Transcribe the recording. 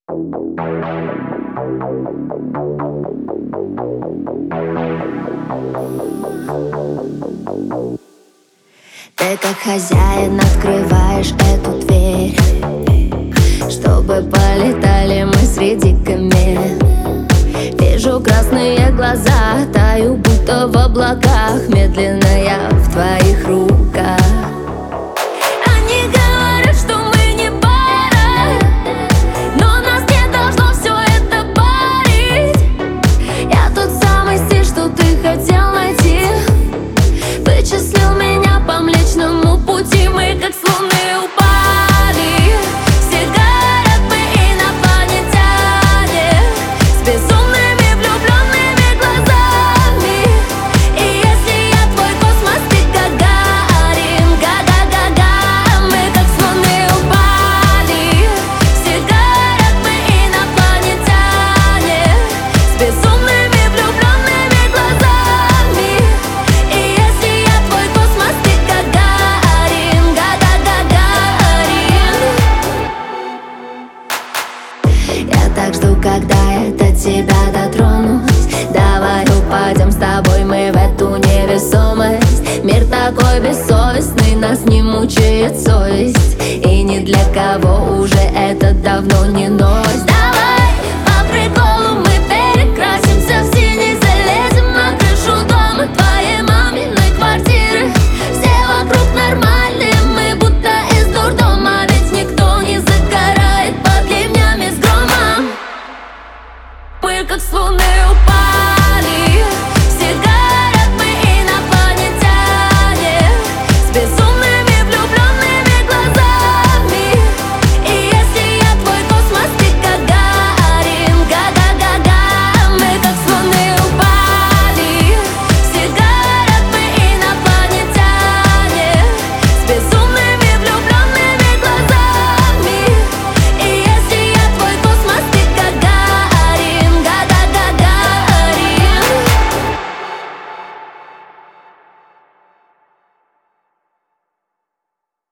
Ты как хозяин открываешь эту дверь, чтобы полетали мы среди камер. Вижу красные глаза, таю будто в облаках. Медленно я в твоих руках. Они говорят, что мы не пара, но нас не должно все это парить. Я тот самый стиль, что ты хотел найти. Вычислил меня по Млечному пути. Мы как с луны упали. Все говорят, мы инопланетяне с безумными влюбленными глазами. И если я твой космос, ты Гагарин. Га-га-га-га. Мы как с луны упали. Все говорят, мы инопланетяне с безумными влюбленными глазами. И если я твой космос, ты Гагарин. Га-га-га-гарин. Я так жду, когда я до тебя дотронусь. Давай упадем с тобой мы в эту невесомость. Мир такой бессовестный, нас не мучает совесть. И ни для кого уже это давно не новость. Давай по приколу мы перекрасимся в синий. Залезем на крышу дома твоей маминой квартиры. Все вокруг нормальные, мы будто из дурдома. Ведь никто не загорает под ливнями с громом. Мы как с луны